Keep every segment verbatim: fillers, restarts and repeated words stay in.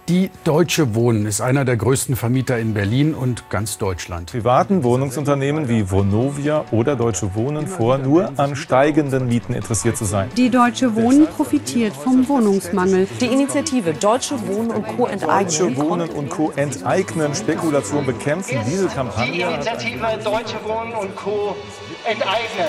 Die Deutsche Wohnen ist einer der größten Vermieter in Berlin und ganz Deutschland. Privaten Wohnungsunternehmen wie Vonovia oder Deutsche Wohnen vor, nur an steigenden Mieten interessiert zu sein. Die Deutsche Wohnen profitiert vom Wohnungsmangel. Die Initiative Deutsche Wohnen und Co. enteignen. Deutsche Wohnen und Co. enteignen, Spekulation bekämpfen. Diese Kampagne. Die Initiative Deutsche Wohnen und Co. enteignen.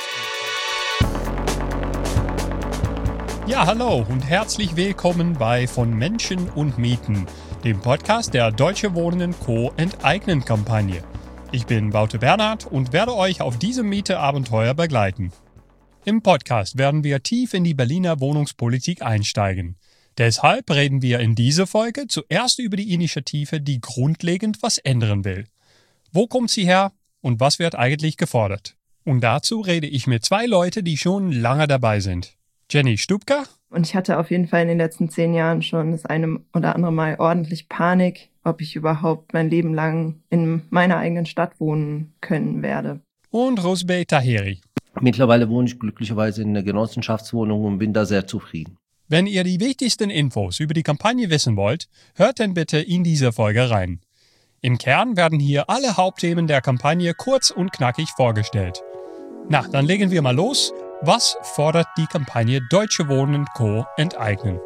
Ja, hallo und herzlich willkommen bei Von Menschen und Mieten, dem Podcast der Deutsche Wohnen und Co. enteignen-Kampagne. Ich bin Wouter Bernhard und werde euch auf diesem Miete-Abenteuer begleiten. Im Podcast werden wir tief in die Berliner Wohnungspolitik einsteigen. Deshalb reden wir in dieser Folge zuerst über die Initiative, die grundlegend was ändern will. Wo kommt sie her und was wird eigentlich gefordert? Und dazu rede ich mit zwei Leuten, die schon lange dabei sind. Jenny Stubka. Und ich hatte auf jeden Fall in den letzten zehn Jahren schon das eine oder andere Mal ordentlich Panik, ob ich überhaupt mein Leben lang in meiner eigenen Stadt wohnen können werde. Und Rosbeh Taheri. Mittlerweile wohne ich glücklicherweise in einer Genossenschaftswohnung und bin da sehr zufrieden. Wenn ihr die wichtigsten Infos über die Kampagne wissen wollt, hört dann bitte in diese Folge rein. Im Kern werden hier alle Hauptthemen der Kampagne kurz und knackig vorgestellt. Na, dann legen wir mal los. Was fordert die Kampagne Deutsche Wohnen und Co. enteignen?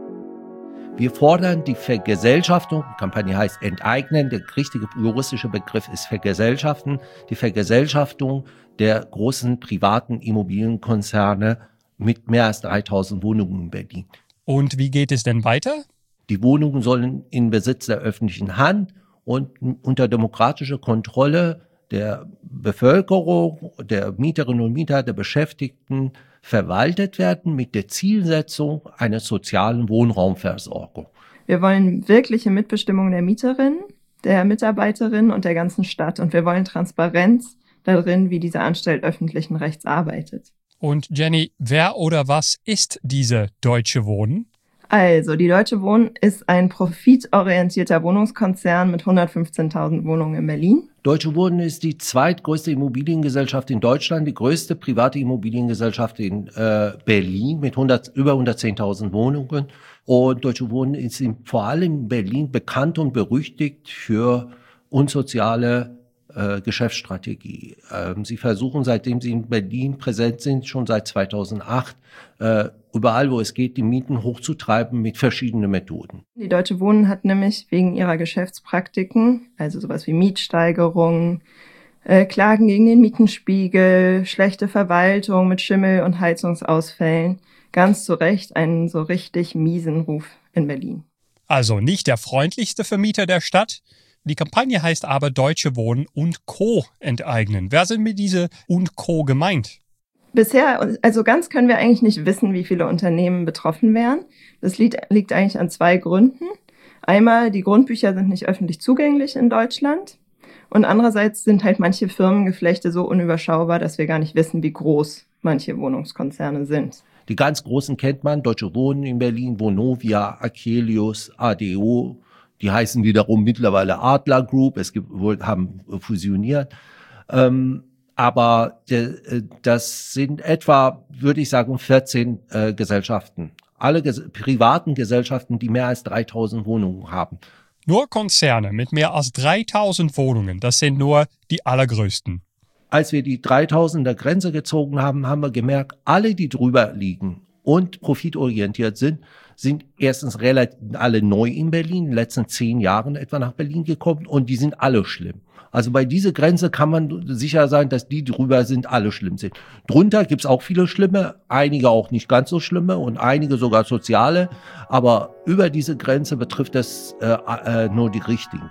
Wir fordern die Vergesellschaftung, die Kampagne heißt enteignen, der richtige juristische Begriff ist vergesellschaften, die Vergesellschaftung der großen privaten Immobilienkonzerne mit mehr als dreitausend Wohnungen in Berlin. Und wie geht es denn weiter? Die Wohnungen sollen in Besitz der öffentlichen Hand und unter demokratischer Kontrolle der Bevölkerung, der Mieterinnen und Mieter, der Beschäftigten verwaltet werden mit der Zielsetzung einer sozialen Wohnraumversorgung. Wir wollen wirkliche Mitbestimmung der Mieterinnen, der Mitarbeiterinnen und der ganzen Stadt. Und wir wollen Transparenz darin, wie diese Anstalt öffentlichen Rechts arbeitet. Und Jenny, wer oder was ist diese Deutsche Wohnen? Also, die Deutsche Wohnen ist ein profitorientierter Wohnungskonzern mit hundertfünfzehntausend Wohnungen in Berlin. Deutsche Wohnen ist die zweitgrößte Immobiliengesellschaft in Deutschland, die größte private Immobiliengesellschaft in äh, Berlin mit hundert, über hundertzehntausend Wohnungen. Und Deutsche Wohnen ist in, vor allem in Berlin bekannt und berüchtigt für unsoziale äh, Geschäftsstrategie. Ähm, sie versuchen, seitdem sie in Berlin präsent sind, schon seit zweitausendacht, äh, überall, wo es geht, die Mieten hochzutreiben mit verschiedenen Methoden. Die Deutsche Wohnen hat nämlich wegen ihrer Geschäftspraktiken, also sowas wie Mietsteigerungen, äh, Klagen gegen den Mietenspiegel, schlechte Verwaltung mit Schimmel- und Heizungsausfällen, ganz zu Recht einen so richtig miesen Ruf in Berlin. Also nicht der freundlichste Vermieter der Stadt. Die Kampagne heißt aber Deutsche Wohnen und Co. enteignen. Wer sind mit diese und Co. gemeint? Bisher, also ganz können wir eigentlich nicht wissen, wie viele Unternehmen betroffen wären. Das liegt, liegt eigentlich an zwei Gründen. Einmal, die Grundbücher sind nicht öffentlich zugänglich in Deutschland. Und andererseits sind halt manche Firmengeflechte so unüberschaubar, dass wir gar nicht wissen, wie groß manche Wohnungskonzerne sind. Die ganz großen kennt man, Deutsche Wohnen in Berlin, Vonovia, Akelius, A D O. Die heißen wiederum mittlerweile Adler Group. Es gibt wohl, haben fusioniert. Ähm, Aber äh, das sind etwa, würde ich sagen, vierzehn äh, Gesellschaften. Alle ges- privaten Gesellschaften, die mehr als dreitausend Wohnungen haben. Nur Konzerne mit mehr als dreitausend Wohnungen, das sind nur die allergrößten. Als wir die dreitausender Grenze gezogen haben, haben wir gemerkt, alle, die drüber liegen und profitorientiert sind, sind erstens relativ alle neu in Berlin, in den letzten zehn Jahren etwa nach Berlin gekommen und die sind alle schlimm. Also bei dieser Grenze kann man sicher sein, dass die drüber sind, alle schlimm sind. Drunter gibt's auch viele Schlimme, einige auch nicht ganz so schlimme und einige sogar soziale. Aber über diese Grenze betrifft es äh, äh, nur die richtigen.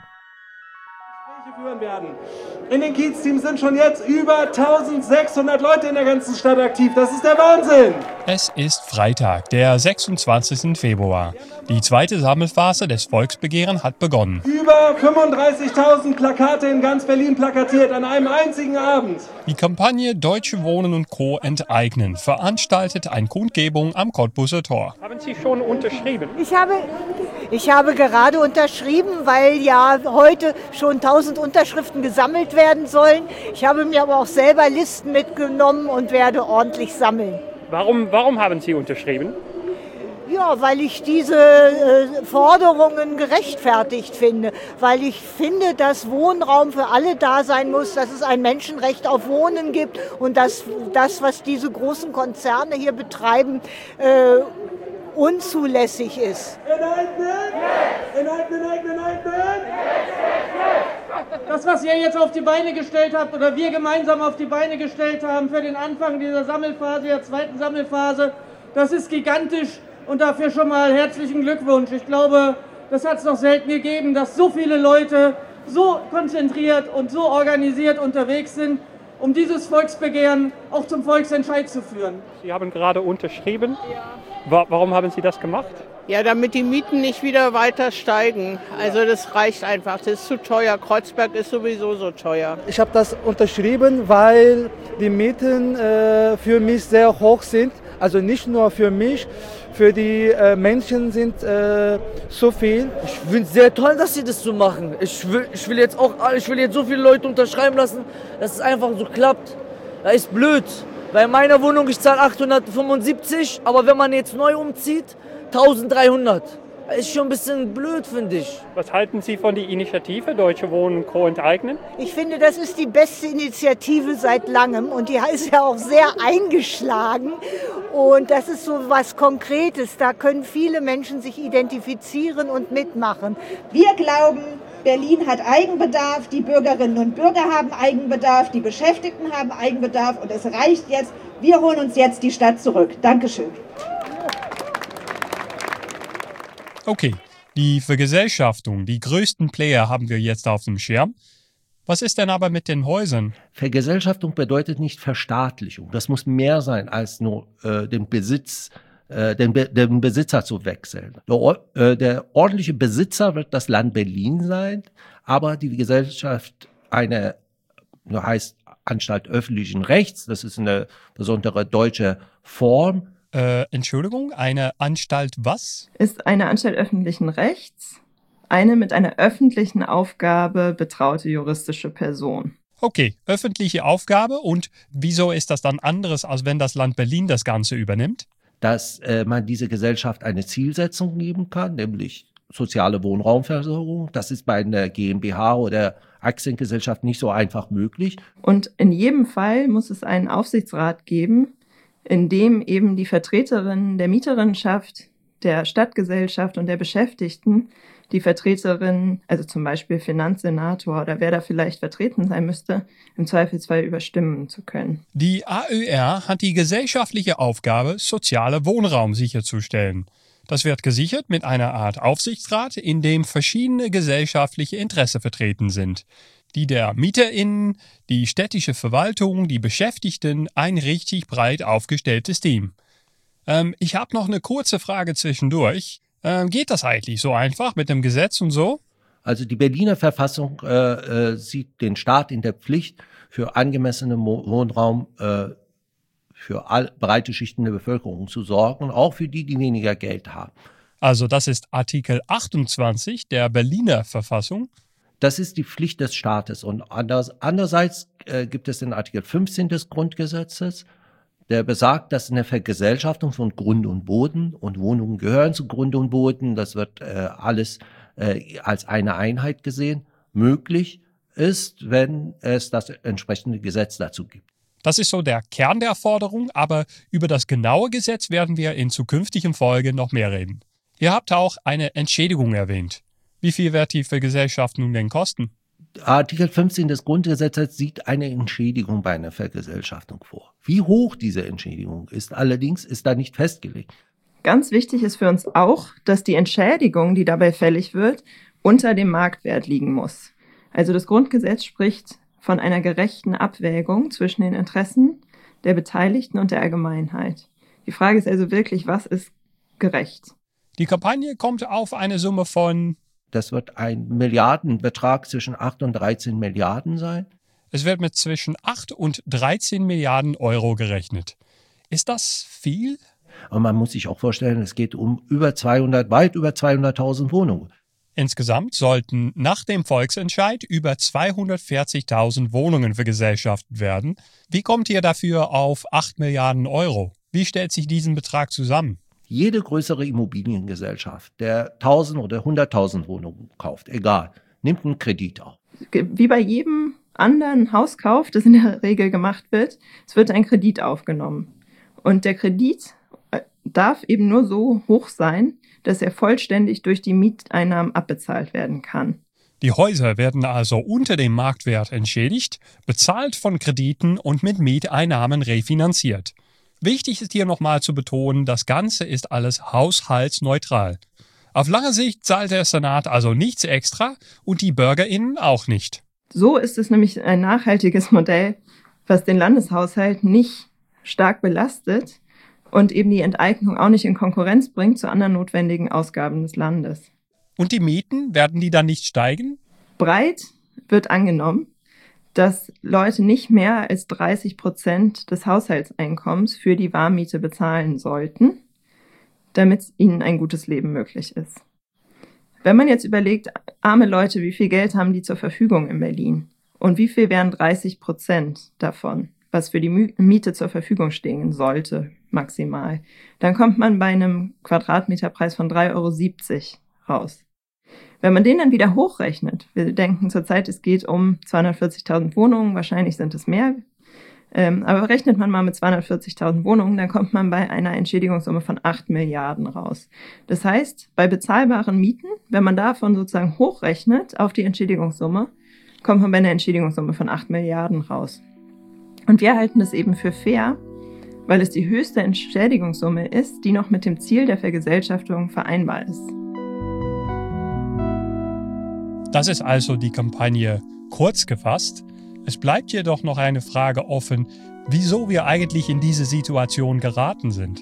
Führen werden. In den Kiez-Teams sind schon jetzt über eintausendsechshundert Leute in der ganzen Stadt aktiv. Das ist der Wahnsinn! Es ist Freitag, der sechsundzwanzigsten Februar. Die zweite Sammelphase des Volksbegehren hat begonnen. Über fünfunddreißigtausend Plakate in ganz Berlin plakatiert an einem einzigen Abend. Die Kampagne Deutsche Wohnen und Co. enteignen veranstaltet eine Kundgebung am Cottbuser Tor. Haben Sie schon unterschrieben? Ich habe, ich habe gerade unterschrieben, weil ja heute schon tausend Unterschriften gesammelt werden sollen. Ich habe mir aber auch selber Listen mitgenommen und werde ordentlich sammeln. Warum, warum haben Sie unterschrieben? Ja, weil ich diese äh, Forderungen gerechtfertigt finde, weil ich finde, dass Wohnraum für alle da sein muss, dass es ein Menschenrecht auf Wohnen gibt und dass das, was diese großen Konzerne hier betreiben, äh, unzulässig ist. Das, was ihr jetzt auf die Beine gestellt habt oder wir gemeinsam auf die Beine gestellt haben für den Anfang dieser Sammelphase, der zweiten Sammelphase, das ist gigantisch. Und dafür schon mal herzlichen Glückwunsch. Ich glaube, das hat es noch selten gegeben, dass so viele Leute so konzentriert und so organisiert unterwegs sind, um dieses Volksbegehren auch zum Volksentscheid zu führen. Sie haben gerade unterschrieben. Ja. Warum haben Sie das gemacht? Ja, damit die Mieten nicht wieder weiter steigen. Also das reicht einfach, das ist zu teuer. Kreuzberg ist sowieso so teuer. Ich habe das unterschrieben, weil die Mieten äh, für mich sehr hoch sind. Also nicht nur für mich, für die äh, Menschen sind äh, so viel. Ich finde es sehr toll, dass sie das so machen. Ich will, ich will jetzt auch, ich will jetzt so viele Leute unterschreiben lassen, dass es einfach so klappt. Das ist blöd. Bei meiner Wohnung, ich zahle achthundertfünfundsiebzig, aber wenn man jetzt neu umzieht, eintausenddreihundert. Das ist schon ein bisschen blöd, finde ich. Was halten Sie von der Initiative Deutsche Wohnen und Co. enteignen? Ich finde, das ist die beste Initiative seit langem und die ist ja auch sehr eingeschlagen. Und das ist so was Konkretes, da können viele Menschen sich identifizieren und mitmachen. Wir glauben, Berlin hat Eigenbedarf, die Bürgerinnen und Bürger haben Eigenbedarf, die Beschäftigten haben Eigenbedarf und es reicht jetzt. Wir holen uns jetzt die Stadt zurück. Dankeschön. Okay, die Vergesellschaftung, die größten Player haben wir jetzt auf dem Schirm. Was ist denn aber mit den Häusern? Vergesellschaftung bedeutet nicht Verstaatlichung. Das muss mehr sein, als nur äh, den Besitz, äh, den, Be den Besitzer zu wechseln. Der, äh, der ordentliche Besitzer wird das Land Berlin sein, aber die Gesellschaft eine, heißt Anstalt öffentlichen Rechts, das ist eine besondere deutsche Form. Äh, Entschuldigung, eine Anstalt was? Ist eine Anstalt öffentlichen Rechts eine mit einer öffentlichen Aufgabe betraute juristische Person. Okay, öffentliche Aufgabe, und wieso ist das dann anderes, als wenn das Land Berlin das Ganze übernimmt? Dass äh, man dieser Gesellschaft eine Zielsetzung geben kann, nämlich soziale Wohnraumversorgung. Das ist bei einer GmbH oder Aktiengesellschaft nicht so einfach möglich. Und in jedem Fall muss es einen Aufsichtsrat geben, in dem eben die Vertreterinnen der Mieterinnenschaft, der Stadtgesellschaft und der Beschäftigten, die Vertreterinnen, also zum Beispiel Finanzsenator oder wer da vielleicht vertreten sein müsste, im Zweifelsfall überstimmen zu können. Die A Ö R hat die gesellschaftliche Aufgabe, soziale Wohnraum sicherzustellen. Das wird gesichert mit einer Art Aufsichtsrat, in dem verschiedene gesellschaftliche Interessen vertreten sind. Die der MieterInnen, die städtische Verwaltung, die Beschäftigten, ein richtig breit aufgestelltes Team. Ähm, ich habe noch eine kurze Frage zwischendurch. Ähm, geht das eigentlich so einfach mit dem Gesetz und so? Also die Berliner Verfassung äh, äh, sieht den Staat in der Pflicht, für angemessenen Wohnraum äh, für all, breite Schichten der Bevölkerung zu sorgen, auch für die, die weniger Geld haben. Also das ist Artikel achtundzwanzig der Berliner Verfassung. Das ist die Pflicht des Staates. Und anders, andererseits äh, gibt es den Artikel fünfzehn des Grundgesetzes, der besagt, dass eine Vergesellschaftung von Grund und Boden, und Wohnungen gehören zu Grund und Boden, das wird äh, alles äh, als eine Einheit gesehen, möglich ist, wenn es das entsprechende Gesetz dazu gibt. Das ist so der Kern der Forderung, aber über das genaue Gesetz werden wir in zukünftigen Folgen noch mehr reden. Ihr habt auch eine Entschädigung erwähnt. Wie viel wird die Vergesellschaftung denn kosten? Artikel fünfzehn des Grundgesetzes sieht eine Entschädigung bei einer Vergesellschaftung vor. Wie hoch diese Entschädigung ist, allerdings ist da nicht festgelegt. Ganz wichtig ist für uns auch, dass die Entschädigung, die dabei fällig wird, unter dem Marktwert liegen muss. Also das Grundgesetz spricht von einer gerechten Abwägung zwischen den Interessen der Beteiligten und der Allgemeinheit. Die Frage ist also wirklich, was ist gerecht? Die Kampagne kommt auf eine Summe von... Das wird ein Milliardenbetrag zwischen acht und dreizehn Milliarden sein. Es wird mit zwischen acht und dreizehn Milliarden Euro gerechnet. Ist das viel? Und man muss sich auch vorstellen, es geht um über zweihundert, weit über zweihunderttausend Wohnungen. Insgesamt sollten nach dem Volksentscheid über zweihundertvierzigtausend Wohnungen vergesellschaftet werden. Wie kommt ihr dafür auf acht Milliarden Euro? Wie stellt sich diesen Betrag zusammen? Jede größere Immobiliengesellschaft, der tausend oder hunderttausend Wohnungen kauft, egal, nimmt einen Kredit auf. Wie bei jedem anderen Hauskauf, das in der Regel gemacht wird, es wird ein Kredit aufgenommen. Und der Kredit darf eben nur so hoch sein, dass er vollständig durch die Mieteinnahmen abbezahlt werden kann. Die Häuser werden also unter dem Marktwert entschädigt, bezahlt von Krediten und mit Mieteinnahmen refinanziert. Wichtig ist hier nochmal zu betonen, das Ganze ist alles haushaltsneutral. Auf lange Sicht zahlt der Senat also nichts extra und die BürgerInnen auch nicht. So ist es nämlich ein nachhaltiges Modell, was den Landeshaushalt nicht stark belastet und eben die Enteignung auch nicht in Konkurrenz bringt zu anderen notwendigen Ausgaben des Landes. Und die Mieten, werden die dann nicht steigen? Breit wird angenommen, dass Leute nicht mehr als dreißig Prozent des Haushaltseinkommens für die Warmmiete bezahlen sollten, damit ihnen ein gutes Leben möglich ist. Wenn man jetzt überlegt, arme Leute, wie viel Geld haben die zur Verfügung in Berlin? Und wie viel wären dreißig Prozent davon, was für die Miete zur Verfügung stehen sollte, maximal? Dann kommt man bei einem Quadratmeterpreis von drei Euro siebzig raus. Wenn man den dann wieder hochrechnet, wir denken zurzeit, es geht um zweihundertvierzigtausend Wohnungen, wahrscheinlich sind es mehr, ähm, aber rechnet man mal mit zweihundertvierzigtausend Wohnungen, dann kommt man bei einer Entschädigungssumme von acht Milliarden raus. Das heißt, bei bezahlbaren Mieten, wenn man davon sozusagen hochrechnet auf die Entschädigungssumme, kommt man bei einer Entschädigungssumme von acht Milliarden raus. Und wir halten das eben für fair, weil es die höchste Entschädigungssumme ist, die noch mit dem Ziel der Vergesellschaftung vereinbar ist. Das ist also die Kampagne kurz gefasst. Es bleibt jedoch noch eine Frage offen, wieso wir eigentlich in diese Situation geraten sind.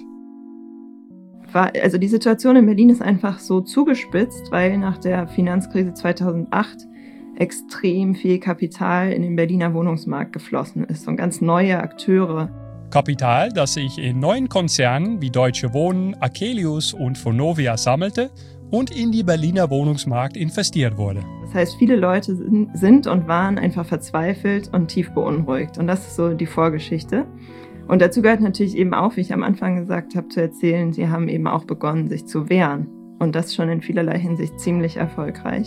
Also die Situation in Berlin ist einfach so zugespitzt, weil nach der Finanzkrise zweitausendacht extrem viel Kapital in den Berliner Wohnungsmarkt geflossen ist und ganz neue Akteure. Kapital, das sich in neuen Konzernen wie Deutsche Wohnen, Akelius und Vonovia sammelte und in die Berliner Wohnungsmarkt investiert wurde. Das heißt, viele Leute sind und waren einfach verzweifelt und tief beunruhigt. Und das ist so die Vorgeschichte. Und dazu gehört natürlich eben auch, wie ich am Anfang gesagt habe, zu erzählen, sie haben eben auch begonnen, sich zu wehren. Und das schon in vielerlei Hinsicht ziemlich erfolgreich.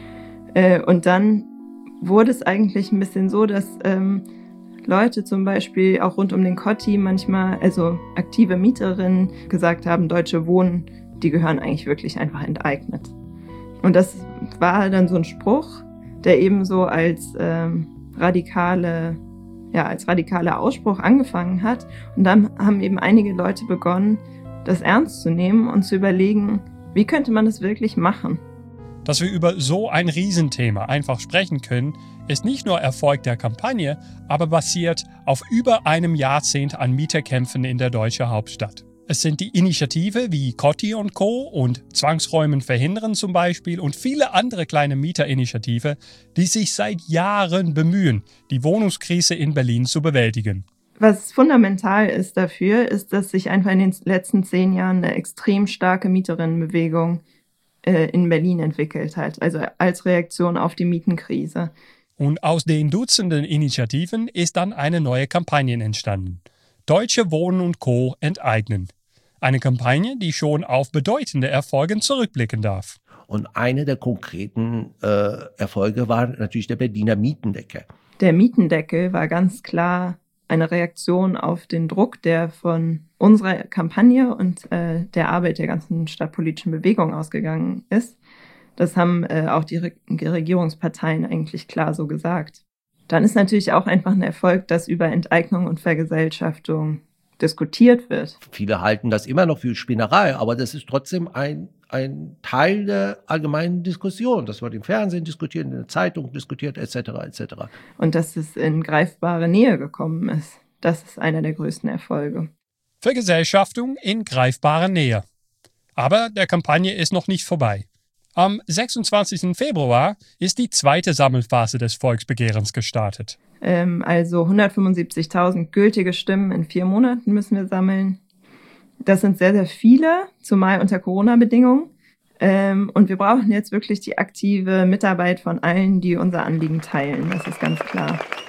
Und dann wurde es eigentlich ein bisschen so, dass ähm, Leute zum Beispiel auch rund um den Kotti manchmal, also aktive Mieterinnen, gesagt haben, Deutsche Wohnen, die gehören eigentlich wirklich einfach enteignet. Und das war dann so ein Spruch, der eben so als ähm, radikale, ja, als radikaler Ausspruch angefangen hat. Und dann haben eben einige Leute begonnen, das ernst zu nehmen und zu überlegen, wie könnte man das wirklich machen? Dass wir über so ein Riesenthema einfach sprechen können, ist nicht nur Erfolg der Kampagne, aber basiert auf über einem Jahrzehnt an Mieterkämpfen in der deutschen Hauptstadt. Es sind die Initiative wie Kotti und Co. und Zwangsräumen verhindern zum Beispiel und viele andere kleine Mieterinitiativen, die sich seit Jahren bemühen, die Wohnungskrise in Berlin zu bewältigen. Was fundamental ist dafür, ist, dass sich einfach in den letzten zehn Jahren eine extrem starke Mieterinnenbewegung äh, in Berlin entwickelt hat, also als Reaktion auf die Mietenkrise. Und aus den Dutzenden Initiativen ist dann eine neue Kampagne entstanden. Deutsche Wohnen und Co. enteignen. Eine Kampagne, die schon auf bedeutende Erfolge zurückblicken darf. Und eine der konkreten äh, Erfolge war natürlich der Berliner Mietendeckel. Der Mietendeckel war ganz klar eine Reaktion auf den Druck, der von unserer Kampagne und äh, der Arbeit der ganzen stadtpolitischen Bewegung ausgegangen ist. Das haben äh, auch die Re- Regierungsparteien eigentlich klar so gesagt. Dann ist natürlich auch einfach ein Erfolg, dass über Enteignung und Vergesellschaftung diskutiert wird. Viele halten das immer noch für Spinnerei, aber das ist trotzdem ein, ein Teil der allgemeinen Diskussion. Das wird im Fernsehen diskutiert, in der Zeitung diskutiert, et cetera et cetera. Und dass es in greifbare Nähe gekommen ist, das ist einer der größten Erfolge. Vergesellschaftung in greifbarer Nähe. Aber der Kampagne ist noch nicht vorbei. Am sechsundzwanzigsten Februar ist die zweite Sammelphase des Volksbegehrens gestartet. Ähm, also hundertfünfundsiebzigtausend gültige Stimmen in vier Monaten müssen wir sammeln. Das sind sehr, sehr viele, zumal unter Corona-Bedingungen. Ähm, und wir brauchen jetzt wirklich die aktive Mitarbeit von allen, die unser Anliegen teilen. Das ist ganz klar.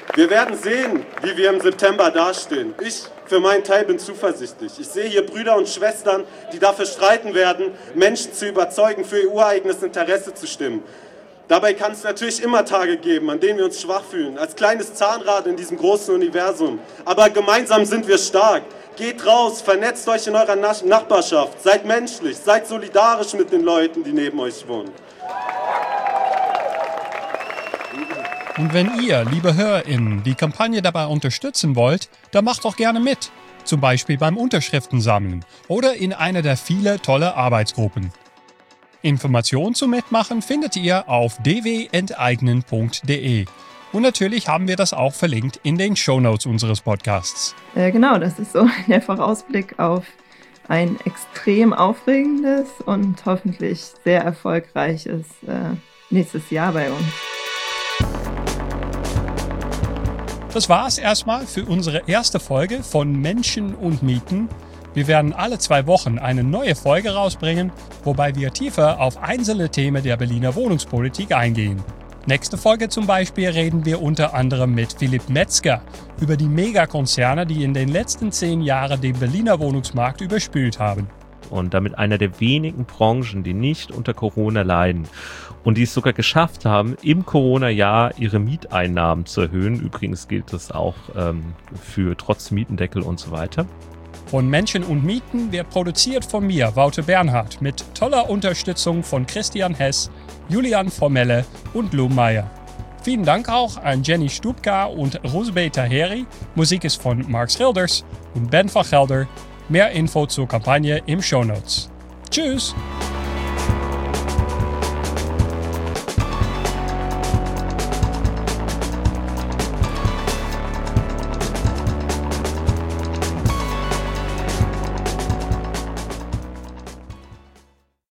Wir werden sehen, wie wir im September dastehen. Ich für meinen Teil bin zuversichtlich. Ich sehe hier Brüder und Schwestern, die dafür streiten werden, Menschen zu überzeugen, für ihr ureigenes Interesse zu stimmen. Dabei kann es natürlich immer Tage geben, an denen wir uns schwach fühlen, als kleines Zahnrad in diesem großen Universum. Aber gemeinsam sind wir stark. Geht raus, vernetzt euch in eurer Nachbarschaft, seid menschlich, seid solidarisch mit den Leuten, die neben euch wohnen. Und wenn ihr, liebe HörerInnen, die Kampagne dabei unterstützen wollt, dann macht doch gerne mit. Zum Beispiel beim Unterschriftensammeln oder in einer der vielen tolle Arbeitsgruppen. Informationen zum Mitmachen findet ihr auf d w enteignen punkt d e. Und natürlich haben wir das auch verlinkt in den Shownotes unseres Podcasts. Äh, genau, das ist so der Vorausblick auf ein extrem aufregendes und hoffentlich sehr erfolgreiches äh, nächstes Jahr bei uns. Das war's erstmal für unsere erste Folge von Menschen und Mieten. Wir werden alle zwei Wochen eine neue Folge rausbringen, wobei wir tiefer auf einzelne Themen der Berliner Wohnungspolitik eingehen. Nächste Folge zum Beispiel reden wir unter anderem mit Philipp Metzger über die Megakonzerne, die in den letzten zehn Jahren den Berliner Wohnungsmarkt überspült haben. Und damit einer der wenigen Branchen, die nicht unter Corona leiden und die es sogar geschafft haben, im Corona-Jahr ihre Mieteinnahmen zu erhöhen. Übrigens gilt das auch ähm, für trotz Mietendeckel und so weiter. Von Menschen und Mieten wird produziert von mir, Wouter Bernhard, mit toller Unterstützung von Christian Hess, Julian Formelle und Lou Meyer. Vielen Dank auch an Jenny Stubka und Rosbe Taheri. Musik ist von Mark Schilders und Ben van Gelder. Mehr Info zur Kampagne im Shownotes. Tschüss!